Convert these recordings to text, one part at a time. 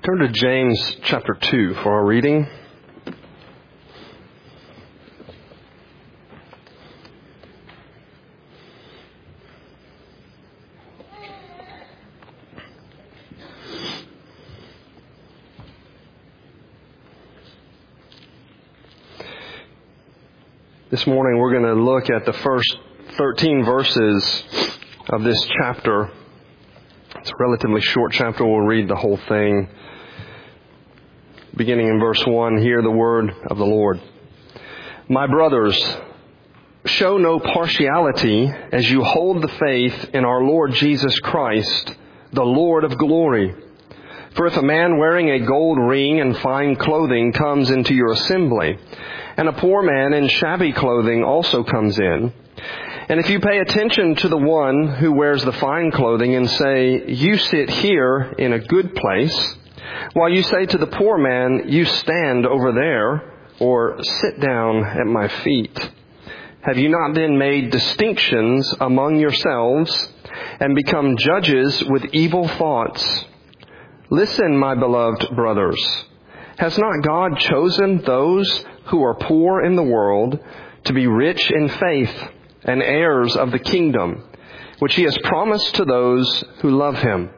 Turn to James chapter 2 for our reading. This morning we're going to look at the first 13 verses of this chapter. It's a relatively short chapter. We'll read the whole thing. Beginning in verse 1, hear the word of the Lord. My brothers, show no partiality as you hold the faith in our Lord Jesus Christ, the Lord of glory. For if a man wearing a gold ring and fine clothing comes into your assembly, and a poor man in shabby clothing also comes in, and if you pay attention to the one who wears the fine clothing and say, you sit here in a good place, while you say to the poor man, you stand over there, or sit down at my feet, have you not then made distinctions among yourselves and become judges with evil thoughts? Listen, my beloved brothers, has not God chosen those who are poor in the world to be rich in faith and heirs of the kingdom, which he has promised to those who love him?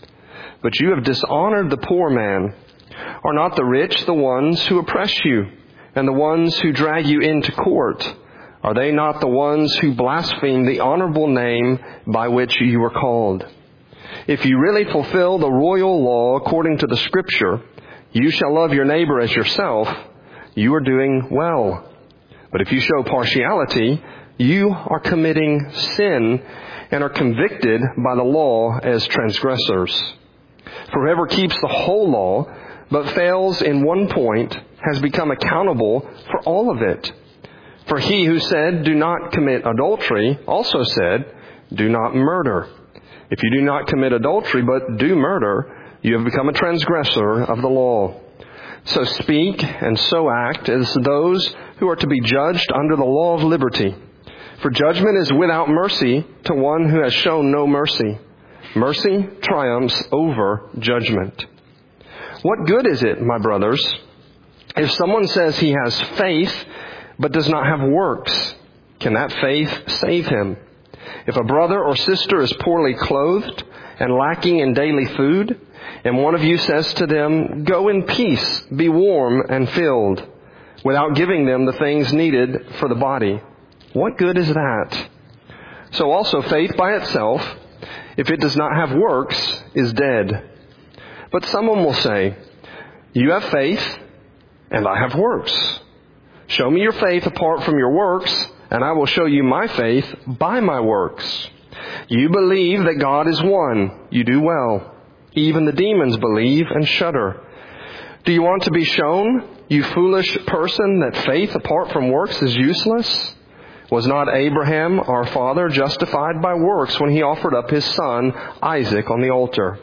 But you have dishonored the poor man. Are not the rich the ones who oppress you, and the ones who drag you into court? Are they not the ones who blaspheme the honorable name by which you were called? If you really fulfill the royal law according to the Scripture, you shall love your neighbor as yourself, you are doing well. But if you show partiality, you are committing sin and are convicted by the law as transgressors. For whoever keeps the whole law, but fails in one point, has become accountable for all of it. For he who said, do not commit adultery, also said, do not murder. If you do not commit adultery, but do murder, you have become a transgressor of the law. So speak and so act as those who are to be judged under the law of liberty. For judgment is without mercy to one who has shown no mercy. Mercy triumphs over judgment. What good is it, my brothers, if someone says he has faith but does not have works? Can that faith save him? If a brother or sister is poorly clothed and lacking in daily food, and one of you says to them, go in peace, be warm and filled, without giving them the things needed for the body, what good is that? So also faith by itself, if it does not have works, is dead. But someone will say, you have faith, and I have works. Show me your faith apart from your works, and I will show you my faith by my works. You believe that God is one. You do well. Even the demons believe and shudder. Do you want to be shown, you foolish person, that faith apart from works is useless? Was not Abraham, our father, justified by works when he offered up his son, Isaac, on the altar?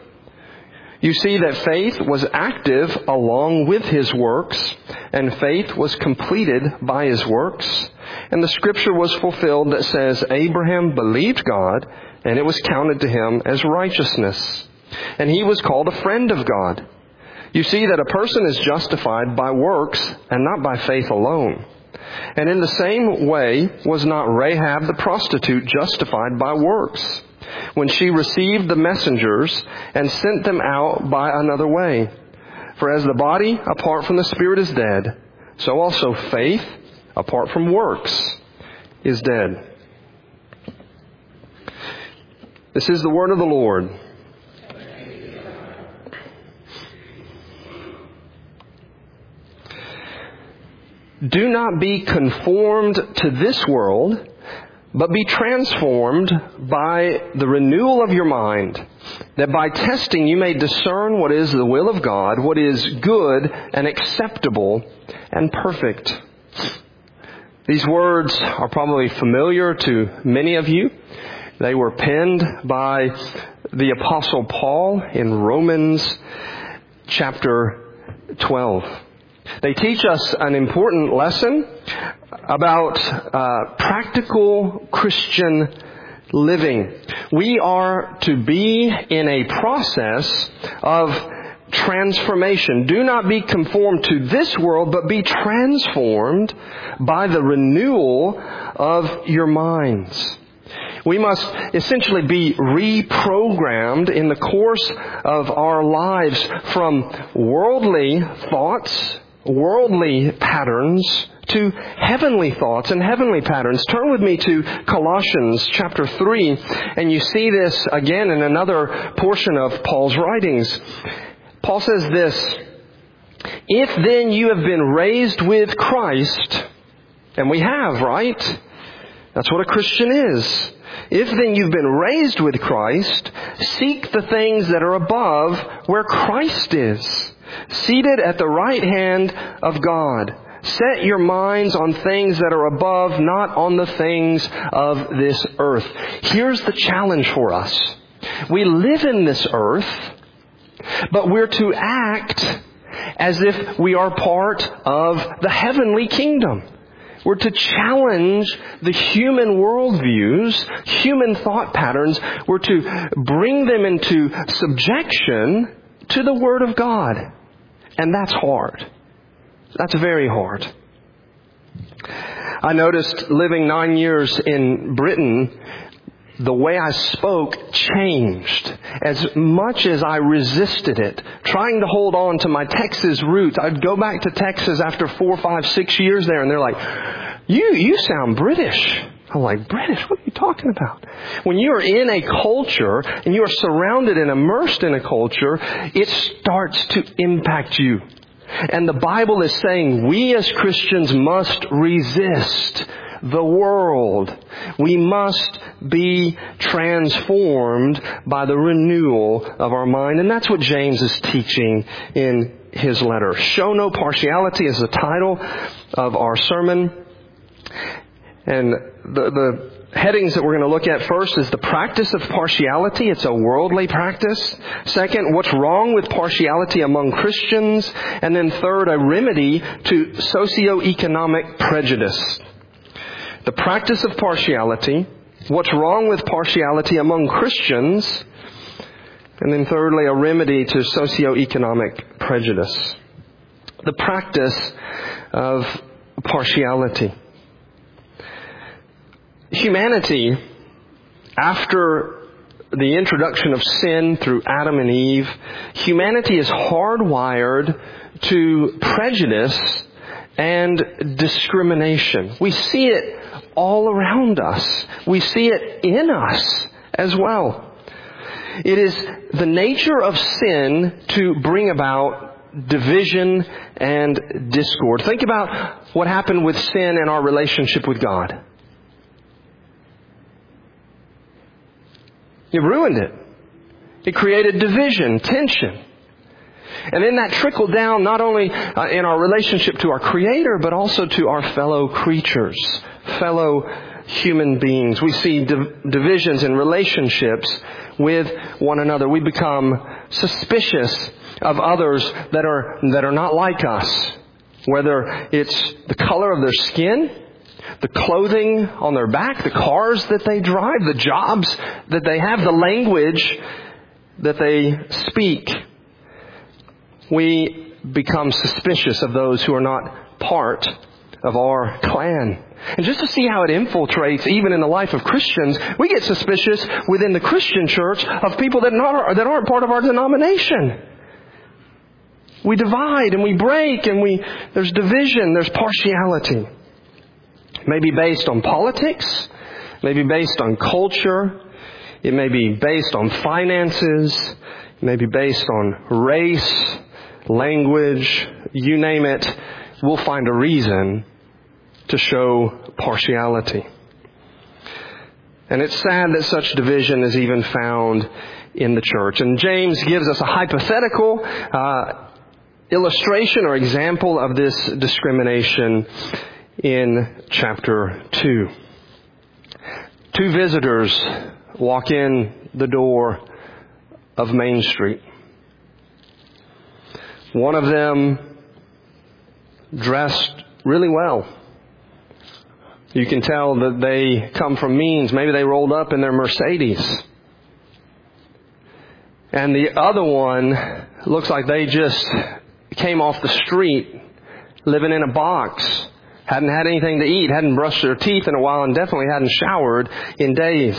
You see that faith was active along with his works, and faith was completed by his works. And the scripture was fulfilled that says, Abraham believed God, and it was counted to him as righteousness. And he was called a friend of God. You see that a person is justified by works and not by faith alone. And in the same way was not Rahab the prostitute justified by works, when she received the messengers and sent them out by another way? For as the body apart from the spirit is dead, so also faith apart from works is dead. This is the word of the Lord. Do not be conformed to this world, but be transformed by the renewal of your mind, that by testing you may discern what is the will of God, what is good and acceptable and perfect. These words are probably familiar to many of you. They were penned by the Apostle Paul in Romans chapter 12. They teach us an important lesson about practical Christian living. We are to be in a process of transformation. Do not be conformed to this world, but be transformed by the renewal of your minds. We must essentially be reprogrammed in the course of our lives from worldly thoughts, worldly patterns, to heavenly thoughts and heavenly patterns. Turn with me to Colossians chapter 3, and you see this again in another portion of Paul's writings. Paul says this, "If then you have been raised with Christ," and we have, right? That's what a Christian is. "If then you've been raised with Christ, seek the things that are above where Christ is, seated at the right hand of God. Set your minds on things that are above, not on the things of this earth." Here's the challenge for us. We live in this earth, but we're to act as if we are part of the heavenly kingdom. We're to challenge the human worldviews, human thought patterns. We're to bring them into subjection to the Word of God. And that's hard. That's very hard. I noticed living 9 years in Britain, the way I spoke changed. As much as I resisted it, trying to hold on to my Texas roots, I'd go back to Texas after 4, 5, 6 years there, and they're like, you sound British. I'm like, British? What are you talking about? When you are in a culture, and you are surrounded and immersed in a culture, it starts to impact you. And the Bible is saying we as Christians must resist the world. We must be transformed by the renewal of our mind. And that's what James is teaching in his letter. Show no partiality is the title of our sermon. And the headings that we're going to look at first is the practice of partiality. It's a worldly practice. Second, what's wrong with partiality among Christians? And then third, a remedy to socioeconomic prejudice. The practice of partiality, what's wrong with partiality among Christians, and then thirdly, a remedy to socioeconomic prejudice. The practice of partiality. Humanity, after the introduction of sin through Adam and Eve, humanity is hardwired to prejudice and discrimination. We see it all around us. We see it in us as well. It is the nature of sin to bring about division and discord. Think about what happened with sin in our relationship with God. It ruined it. It created division, tension. And then that trickled down not only in our relationship to our Creator, but also to our fellow creatures, fellow human beings. We see divisions in relationships with one another. We become suspicious of others that are not like us, whether it's the color of their skin, the clothing on their back, the cars that they drive, the jobs that they have, the language that they speak. We become suspicious of those who are not part of our clan. And just to see how it infiltrates even in the life of Christians, we get suspicious within the Christian church of people that aren't part of our denomination. We divide and we break and there's division, there's partiality. Maybe based on politics, maybe based on culture, it may be based on finances, it may be based on race, language, you name it. We'll find a reason to show partiality. And it's sad that such division is even found in the church. And James gives us a hypothetical illustration or example of this discrimination in chapter 2. Two visitors walk in the door of Main Street. One of them dressed really well. You can tell that they come from means. Maybe they rolled up in their Mercedes. And the other one looks like they just came off the street, living in a box, hadn't had anything to eat, hadn't brushed their teeth in a while, and definitely hadn't showered in days.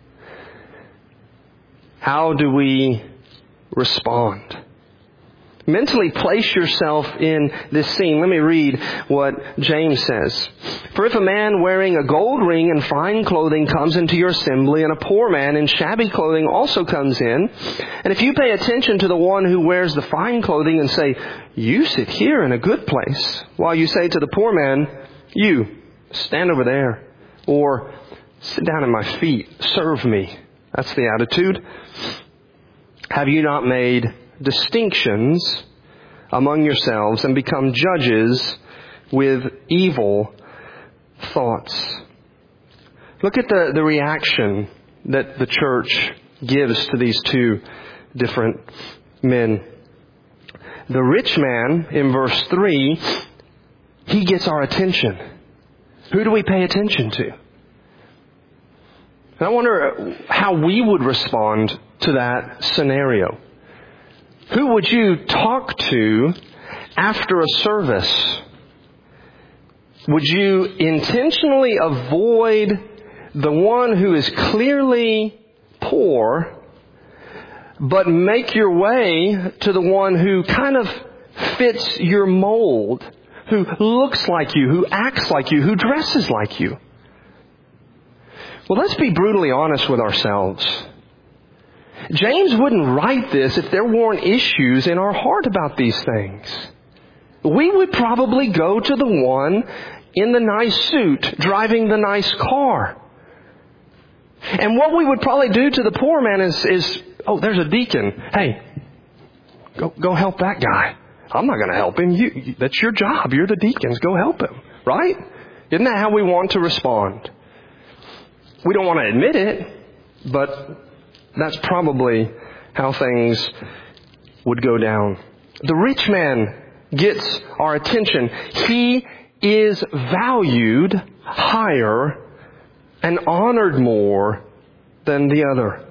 How do we respond? Mentally place yourself in this scene. Let me read what James says. For if a man wearing a gold ring and fine clothing comes into your assembly, and a poor man in shabby clothing also comes in, and if you pay attention to the one who wears the fine clothing and say, you sit here in a good place, while you say to the poor man, you stand over there, or sit down at my feet, serve me. That's the attitude. Have you not made distinctions among yourselves and become judges with evil thoughts? Look at the reaction that the church gives to these two different men. The rich man, in verse 3, he gets our attention. Who do we pay attention to? And I wonder how we would respond to that scenario. Who would you talk to after a service? Would you intentionally avoid the one who is clearly poor, but make your way to the one who kind of fits your mold, who looks like you, who acts like you, who dresses like you? Well, let's be brutally honest with ourselves. James wouldn't write this if there weren't issues in our heart about these things. We would probably go to the one in the nice suit, driving the nice car. And what we would probably do to the poor man is oh, there's a deacon. Hey, go help that guy. I'm not going to help him. That's your job. You're the deacons. Go help him. Right? Isn't that how we want to respond? We don't want to admit it, but that's probably how things would go down. The rich man gets our attention. He is valued higher and honored more than the other.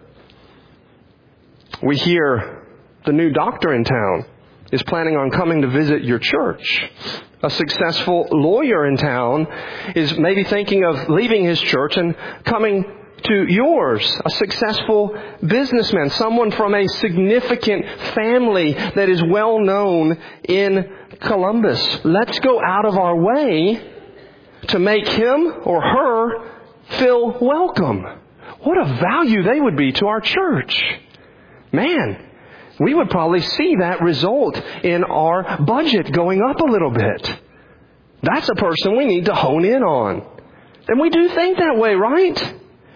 We hear the new doctor in town is planning on coming to visit your church. A successful lawyer in town is maybe thinking of leaving his church and coming to yours. A successful businessman, someone from a significant family that is well known in Columbus. Let's go out of our way to make him or her feel welcome. What a value they would be to our church. Man, we would probably see that result in our budget going up a little bit. That's a person we need to hone in on. And we do think that way, right?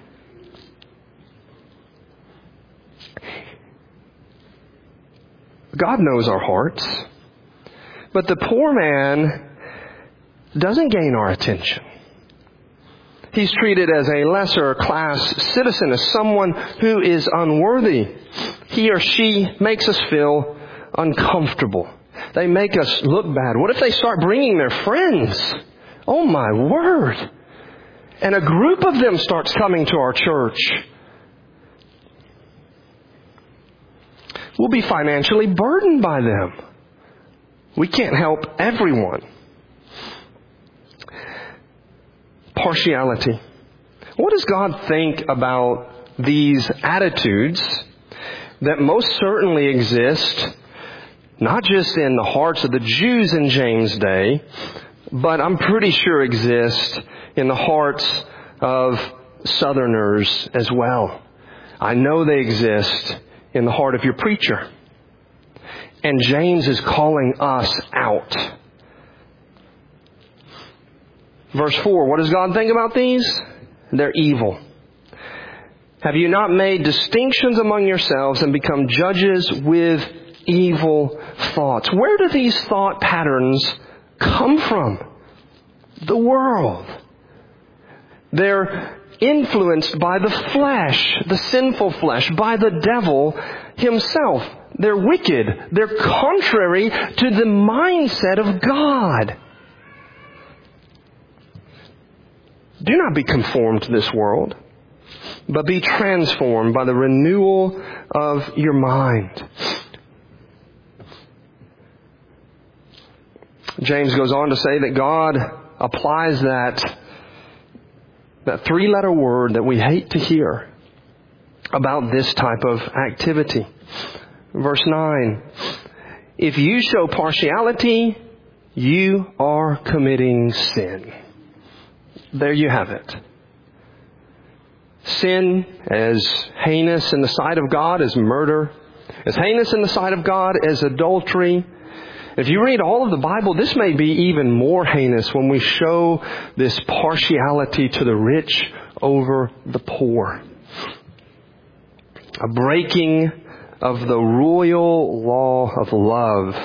God knows our hearts. But the poor man doesn't gain our attention. He's treated as a lesser class citizen, as someone who is unworthy. He or she makes us feel uncomfortable. They make us look bad. What if they start bringing their friends? Oh my word. And a group of them starts coming to our church. We'll be financially burdened by them. We can't help everyone. Partiality. What does God think about these attitudes that most certainly exist, not just in the hearts of the Jews in James' day, but I'm pretty sure exist in the hearts of Southerners as well? I know they exist in the heart of your preacher. And James is calling us out. Verse 4, what does God think about these? They're evil. Have you not made distinctions among yourselves and become judges with evil thoughts? Where do these thought patterns come from? The world. They're influenced by the flesh, the sinful flesh, by the devil himself. They're wicked. They're contrary to the mindset of God. Do not be conformed to this world, but be transformed by the renewal of your mind. James goes on to say that God applies that three-letter word that we hate to hear about this type of activity. Verse 9, if you show partiality, you are committing sin. There you have it. Sin, as heinous in the sight of God as murder, as heinous in the sight of God as adultery. If you read all of the Bible, this may be even more heinous when we show this partiality to the rich over the poor. A breaking of the royal law of love.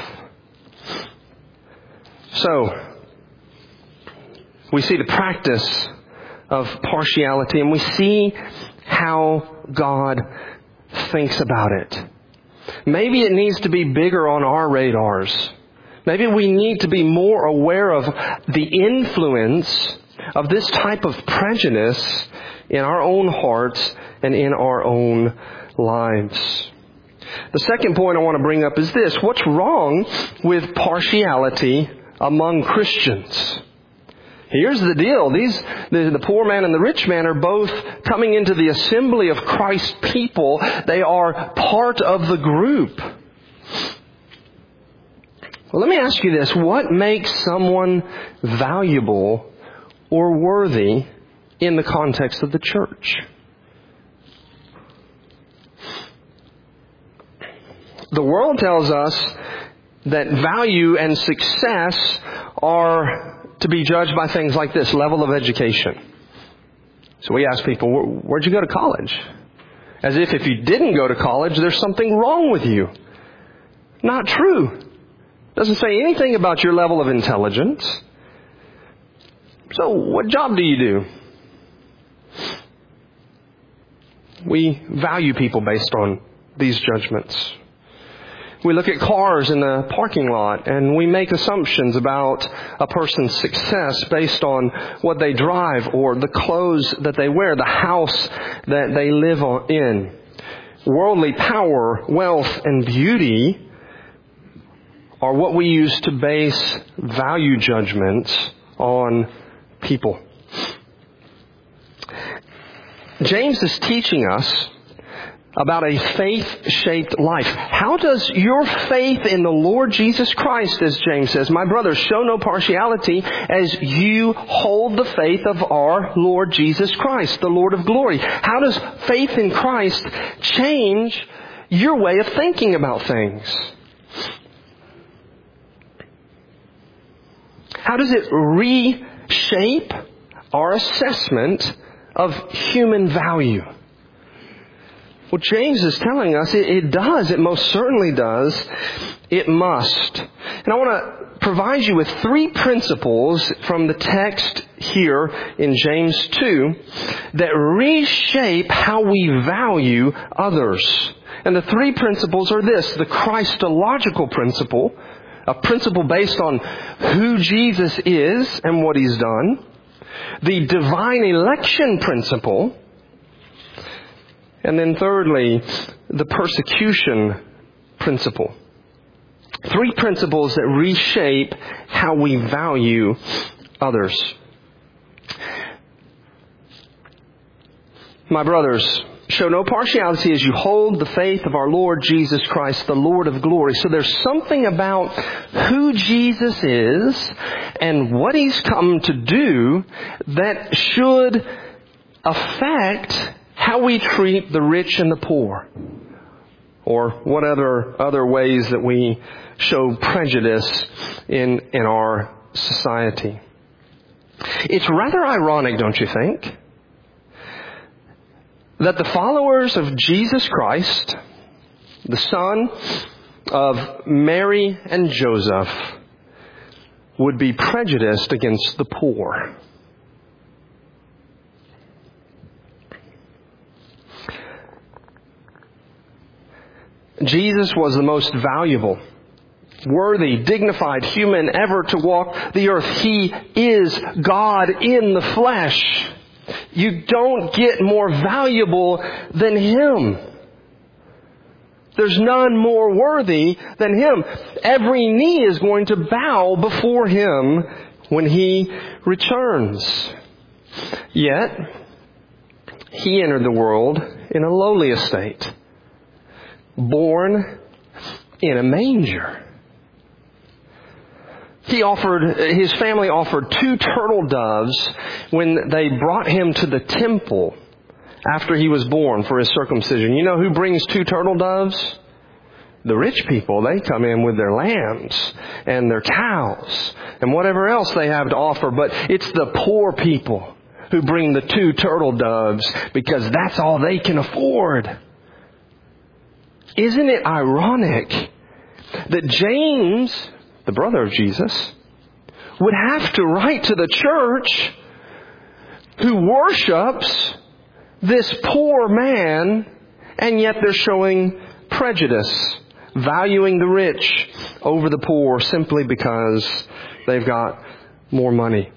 So, we see the practice of partiality, and we see how God thinks about it. Maybe it needs to be bigger on our radars. Maybe we need to be more aware of the influence of this type of prejudice in our own hearts and in our own lives. The second point I want to bring up is this. What's wrong with partiality among Christians? Here's the deal. The poor man and the rich man are both coming into the assembly of Christ's people. They are part of the group. Well, let me ask you this. What makes someone valuable or worthy in the context of the church? The world tells us that value and success are to be judged by things like this, level of education. So we ask people, where'd you go to college? As if you didn't go to college, there's something wrong with you. Not true. Doesn't say anything about your level of intelligence. So what job do you do? We value people based on these judgments. We look at cars in the parking lot and we make assumptions about a person's success based on what they drive or the clothes that they wear, the house that they live in. Worldly power, wealth, and beauty are what we use to base value judgments on people. James is teaching us about a faith-shaped life. How does your faith in the Lord Jesus Christ, as James says, my brothers, show no partiality as you hold the faith of our Lord Jesus Christ, the Lord of glory? How does faith in Christ change your way of thinking about things? How does it reshape our assessment of human value? Well, James is telling us it does. It most certainly does. It must. And I want to provide you with 3 principles from the text here in James 2 that reshape how we value others. And the 3 principles are this: the Christological principle, a principle based on who Jesus is and what He's done; the divine election principle; and then thirdly, the persecution principle. 3 principles that reshape how we value others. My brothers, show no partiality as you hold the faith of our Lord Jesus Christ, the Lord of glory. So there's something about who Jesus is and what He's come to do that should affect how we treat the rich and the poor, or what other ways that we show prejudice in our society. It's rather ironic, don't you think, that the followers of Jesus Christ, the son of Mary and Joseph, would be prejudiced against the poor. Jesus was the most valuable, worthy, dignified human ever to walk the earth. He is God in the flesh. You don't get more valuable than Him. There's none more worthy than Him. Every knee is going to bow before Him when He returns. Yet, He entered the world in a lowly estate, born in a manger. His family offered 2 turtle doves when they brought Him to the temple after He was born for His circumcision. You know who brings 2 turtle doves? The rich people. They come in with their lambs and their cows and whatever else they have to offer. But it's the poor people who bring the 2 turtle doves because that's all they can afford. Isn't it ironic that James, the brother of Jesus, would have to write to the church who worships this poor man, and yet they're showing prejudice, valuing the rich over the poor simply because they've got more money.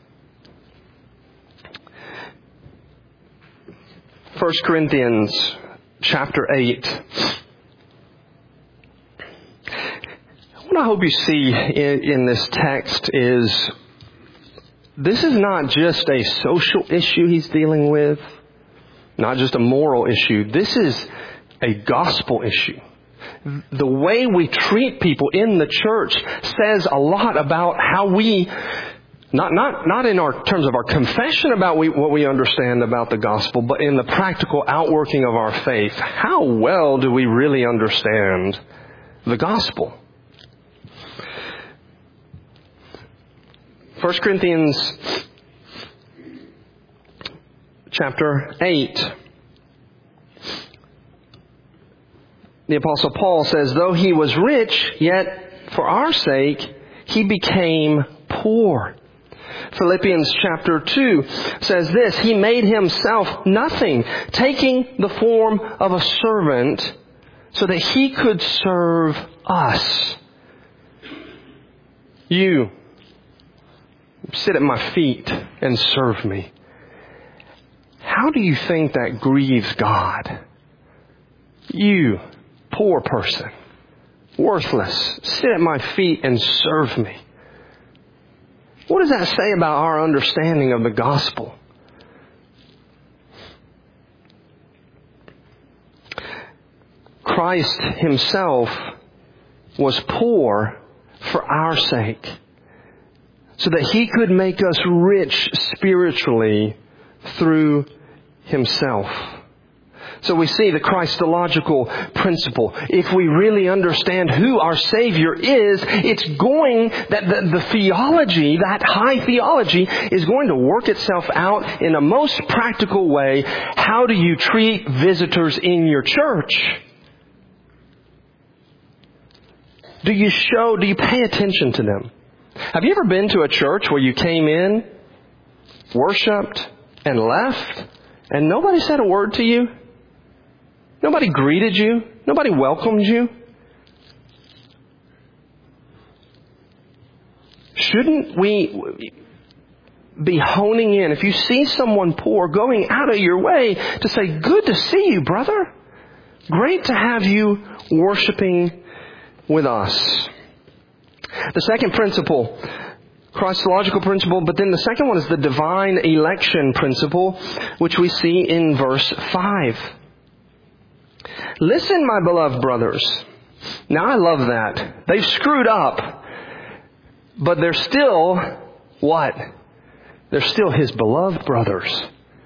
1 Corinthians chapter 8. What I hope you see in this text is this is not just a social issue he's dealing with, not just a moral issue. This is a gospel issue. The way we treat people in the church says a lot about how we, not in our terms of our confession about what we understand about the gospel, but in the practical outworking of our faith. How well do we really understand the gospel? 1 Corinthians chapter 8. The Apostle Paul says, though he was rich, yet for our sake he became poor. Philippians chapter 2 says this, he made himself nothing, taking the form of a servant so that he could serve us. You sit at my feet and serve me. How do you think that grieves God? You, poor person, worthless, sit at my feet and serve me. What does that say about our understanding of the gospel? Christ Himself was poor for our sake, so that He could make us rich spiritually through Himself. So we see the Christological principle. If we really understand who our Savior is, it's going, that the theology, that high theology, is going to work itself out in a most practical way. How do you treat visitors in your church? Do you pay attention to them? Have you ever been to a church where you came in, worshiped, and left, and nobody said a word to you? Nobody greeted you? Nobody welcomed you? Shouldn't we be honing in, if you see someone poor, going out of your way to say, good to see you, brother. Great to have you worshiping with us. The second principle, Christological principle, but then the second one is the divine election principle, which we see in verse 5. Listen, my beloved brothers. Now I love that. They've screwed up, but they're still what? They're still His beloved brothers.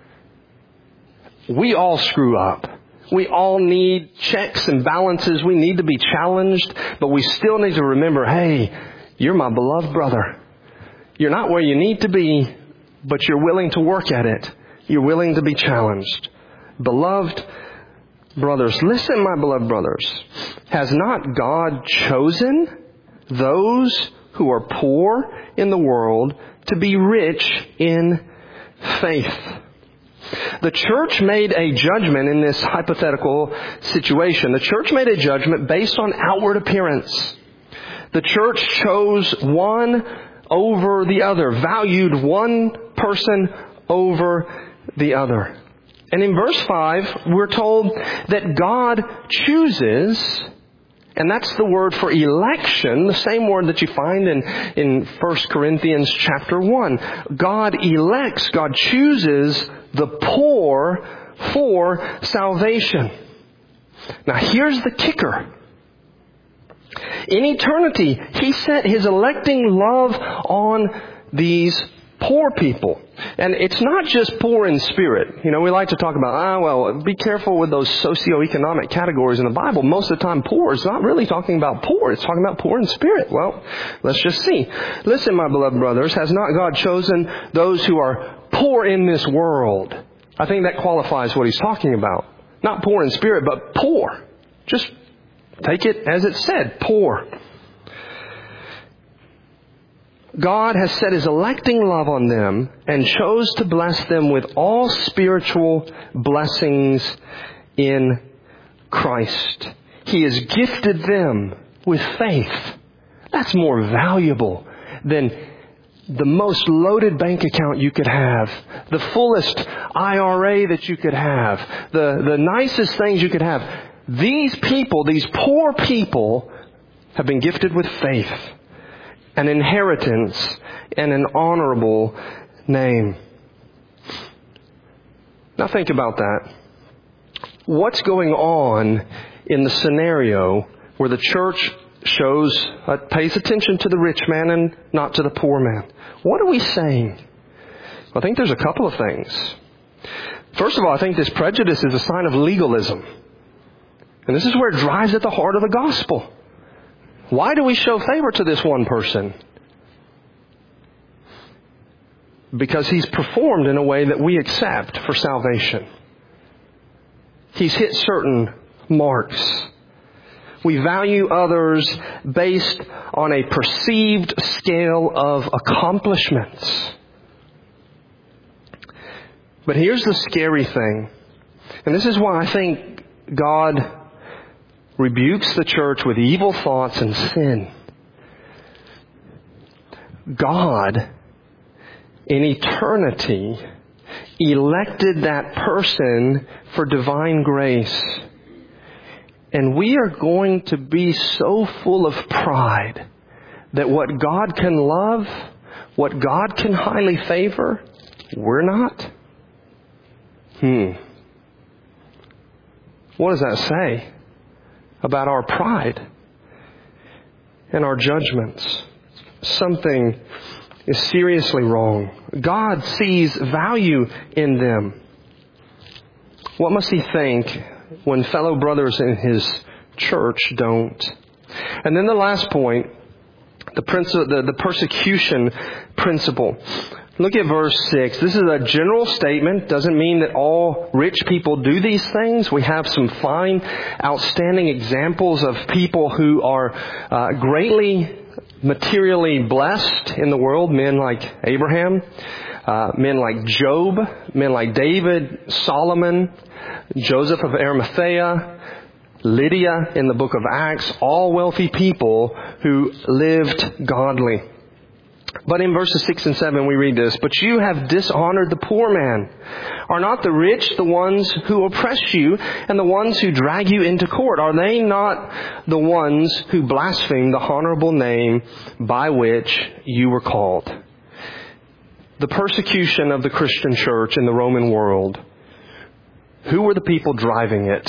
We all screw up. We all need checks and balances. We need to be challenged, but we still need to remember, hey, you're my beloved brother. You're not where you need to be, but you're willing to work at it. You're willing to be challenged. Beloved brothers, listen, my beloved brothers. Has not God chosen those who are poor in the world to be rich in faith? The church made a judgment in this hypothetical situation. The church made a judgment based on outward appearance. The church chose one over the other, valued one person over the other. And in verse 5, we're told that God chooses, and that's the word for election, the same word that you find in 1 Corinthians chapter 1. God elects, God chooses the poor for salvation. Now here's the kicker. In eternity, He set His electing love on these poor people. And it's not just poor in spirit. We like to talk about, be careful with those socioeconomic categories in the Bible. Most of the time, poor is not really talking about poor. It's talking about poor in spirit. Well, let's just see. Listen, my beloved brothers, has not God chosen those who are poor in this world? I think that qualifies what He's talking about. Not poor in spirit, but poor. Just take it as it said, poor. God has set His electing love on them and chose to bless them with all spiritual blessings in Christ. He has gifted them with faith. That's more valuable than the most loaded bank account you could have, the fullest IRA that you could have, the nicest things you could have. These people, these poor people, have been gifted with faith, an inheritance, and an honorable name. Now think about that. What's going on in the scenario where the church pays attention to the rich man and not to the poor man? What are we saying? I think there's a couple of things. First of all, I think this prejudice is a sign of legalism. And this is where it drives at the heart of the gospel. Why do we show favor to this one person? Because he's performed in a way that we accept for salvation. He's hit certain marks. We value others based on a perceived scale of accomplishments. But here's the scary thing. And this is why I think God rebukes the church with evil thoughts and sin. God, in eternity, elected that person for divine grace. And we are going to be so full of pride that what God can love, what God can highly favor, we're not. What does that say about our pride and our judgments? Something is seriously wrong. God sees value in them. What must He think when fellow brothers in His church don't? And then the last point, the persecution principle. Look at verse 6. This is a general statement. Doesn't mean that all rich people do these things. We have some fine, outstanding examples of people who are greatly materially blessed in the world. Men like Abraham, men like Job, men like David, Solomon, Joseph of Arimathea, Lydia in the book of Acts, all wealthy people who lived godly. But in verses 6 and 7 we read this, "But you have dishonored the poor man. Are not the rich the ones who oppress you and the ones who drag you into court? Are they not the ones who blaspheme the honorable name by which you were called?" The persecution of the Christian church in the Roman world, who were the people driving it?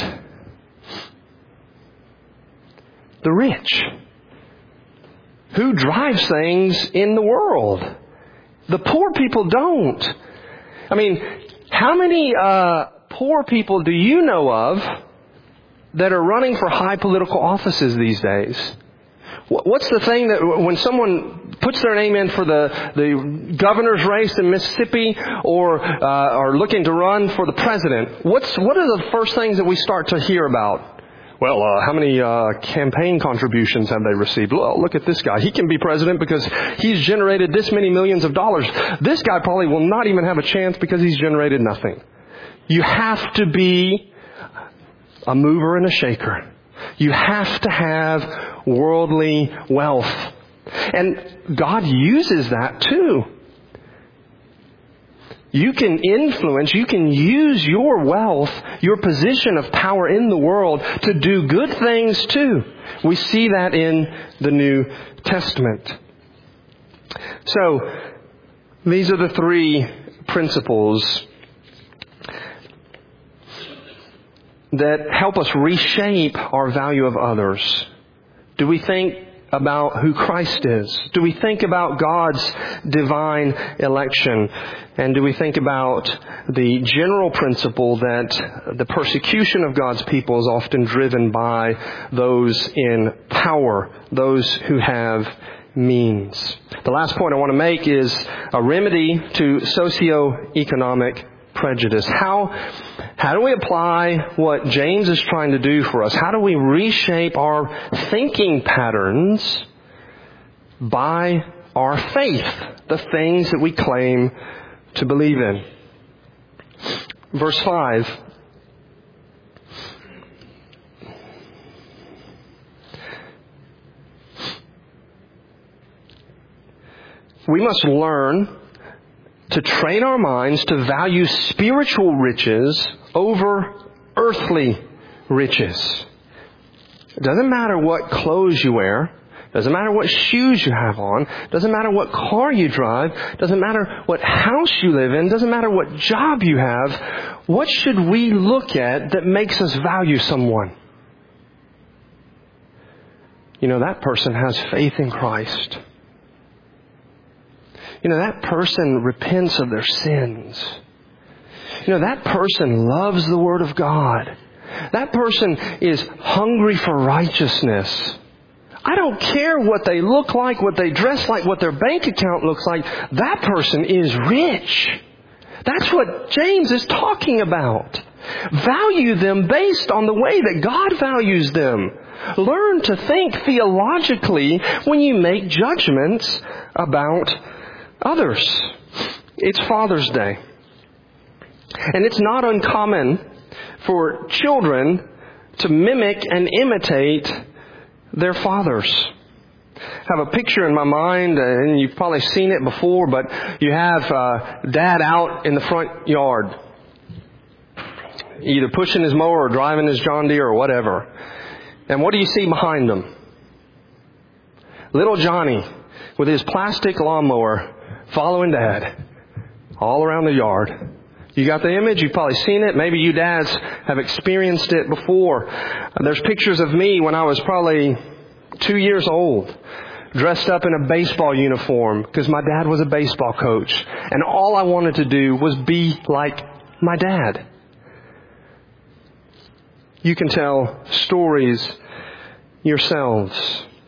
The rich. Who drives things in the world? The poor people don't. I mean, how many poor people do you know of that are running for high political offices these days? What's the thing that when someone puts their name in for the governor's race in Mississippi or are looking to run for the president, what are the first things that we start to hear about? Well, how many campaign contributions have they received? Well, look at this guy. He can be president because he's generated this many millions of dollars. This guy probably will not even have a chance because he's generated nothing. You have to be a mover and a shaker. You have to have worldly wealth. And God uses that too. You can influence, you can use your wealth, your position of power in the world to do good things too. We see that in the New Testament. So, these are the three principles that help us reshape our value of others. Do we think about who Christ is? Do we think about God's divine election? And do we think about the general principle that the persecution of God's people is often driven by those in power, those who have means? The last point I want to make is a remedy to socioeconomic prejudice. How do we apply what James is trying to do for us? How do we reshape our thinking patterns by our faith, the things that we claim to believe in? Verse 5. We must learn to train our minds to value spiritual riches over earthly riches. It doesn't matter what clothes you wear. Doesn't matter what shoes you have on. Doesn't matter what car you drive. Doesn't matter what house you live in. Doesn't matter what job you have. What should we look at that makes us value someone? You know, that person has faith in Christ. You know, that person repents of their sins. You know, that person loves the Word of God. That person is hungry for righteousness. I don't care what they look like, what they dress like, what their bank account looks like. That person is rich. That's what James is talking about. Value them based on the way that God values them. Learn to think theologically when you make judgments about others. It's Father's Day. And it's not uncommon for children to mimic and imitate their fathers. I have a picture in my mind, and you've probably seen it before, but you have Dad out in the front yard, either pushing his mower or driving his John Deere or whatever. And what do you see behind him? Little Johnny with his plastic lawnmower following Dad all around the yard. You got the image? You've probably seen it. Maybe you dads have experienced it before. There's pictures of me when I was probably 2 years old, dressed up in a baseball uniform because my dad was a baseball coach. And all I wanted to do was be like my dad. You can tell stories yourselves.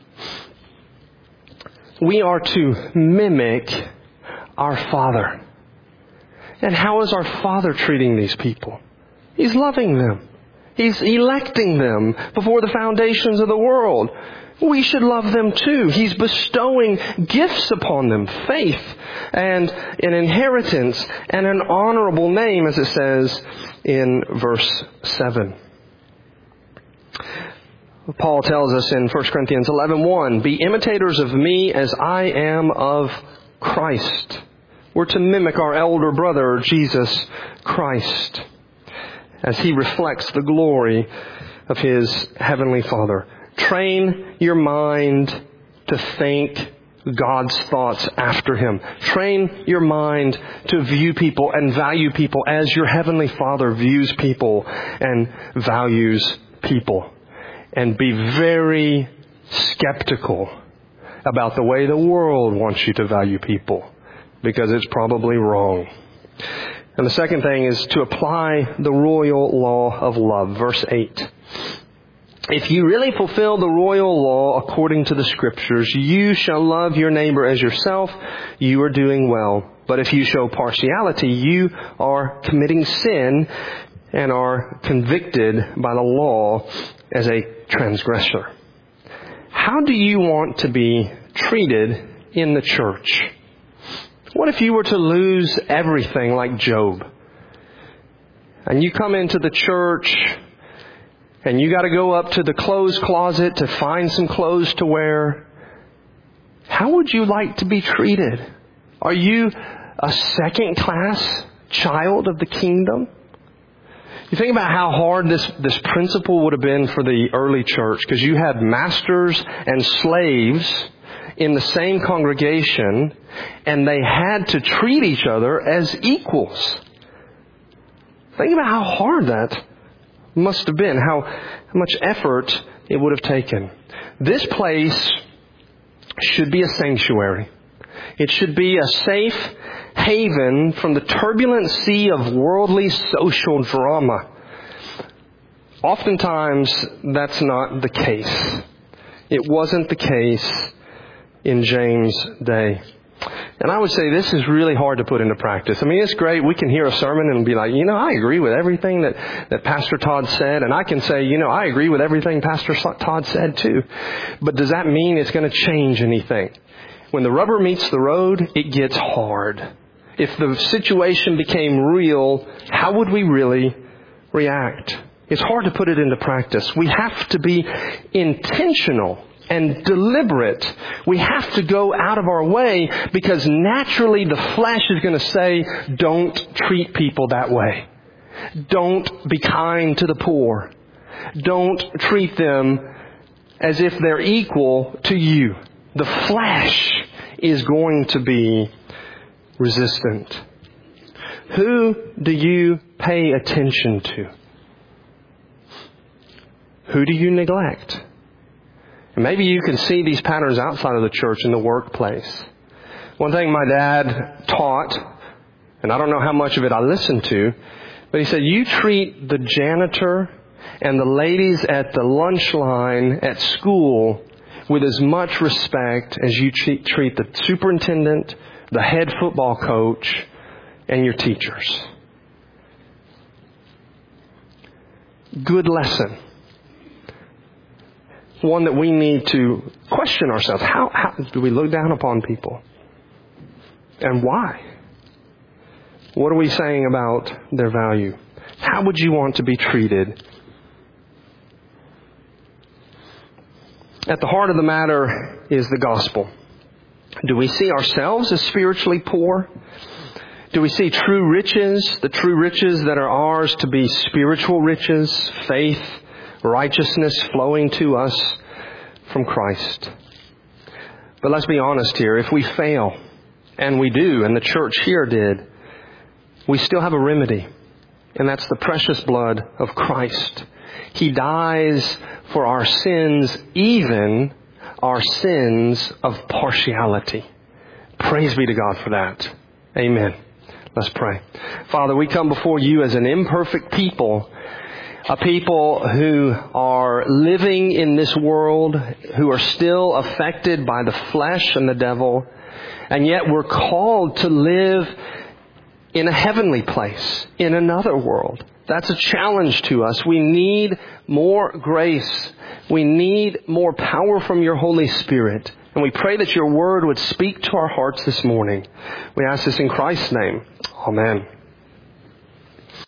We are to mimic our Father. And how is our Father treating these people? He's loving them. He's electing them before the foundations of the world. We should love them too. He's bestowing gifts upon them, faith and an inheritance and an honorable name, as it says in verse 7. Paul tells us in 1 Corinthians 11:1, "Be imitators of me as I am of Christ." We're to mimic our elder brother, Jesus Christ, as he reflects the glory of his heavenly Father. Train your mind to think God's thoughts after him. Train your mind to view people and value people as your heavenly Father views people and values people. And be very skeptical about the way the world wants you to value people, because it's probably wrong. And the second thing is to apply the royal law of love. Verse 8. If you really fulfill the royal law according to the Scriptures, you shall love your neighbor as yourself, you are doing well. But if you show partiality, you are committing sin and are convicted by the law as a transgressor. How do you want to be treated in the church? What if you were to lose everything like Job? And you come into the church and you got to go up to the clothes closet to find some clothes to wear. How would you like to be treated? Are you a second-class child of the kingdom? You think about how hard this principle would have been for the early church, because you had masters and slaves in the same congregation, and they had to treat each other as equals. Think about how hard that must have been, how much effort it would have taken. This place should be a sanctuary. It should be a safe haven from the turbulent sea of worldly social drama. Oftentimes, that's not the case. It wasn't the case in James' day. And I would say this is really hard to put into practice. I mean, it's great. We can hear a sermon and be like, I agree with everything that Pastor Todd said. And I can say, I agree with everything Pastor Todd said too. But does that mean it's going to change anything? When the rubber meets the road, it gets hard. If the situation became real, how would we really react? It's hard to put it into practice. We have to be intentional and deliberate. We have to go out of our way, because naturally the flesh is going to say, don't treat people that way. Don't be kind to the poor. Don't treat them as if they're equal to you. The flesh is going to be resistant. Who do you pay attention to? Who do you neglect? And maybe you can see these patterns outside of the church in the workplace. One thing my dad taught, and I don't know how much of it I listened to, but he said, you treat the janitor and the ladies at the lunch line at school with as much respect as you treat the superintendent, the head football coach, and your teachers. Good lesson. One that we need to question ourselves. How do we look down upon people? And why? What are we saying about their value? How would you want to be treated? At the heart of the matter is the gospel. Do we see ourselves as spiritually poor? Do we see true riches, the true riches that are ours to be spiritual riches, faith, righteousness flowing to us from Christ? But let's be honest here. If we fail, and we do, and the church here did, we still have a remedy. And that's the precious blood of Christ. He dies for our sins, even our sins of partiality. Praise be to God for that. Amen. Let's pray. Father, we come before you as an imperfect people, a people who are living in this world, who are still affected by the flesh and the devil, and yet we're called to live in a heavenly place, in another world. That's a challenge to us. We need more grace. We need more power from your Holy Spirit. And we pray that your word would speak to our hearts this morning. We ask this in Christ's name. Amen.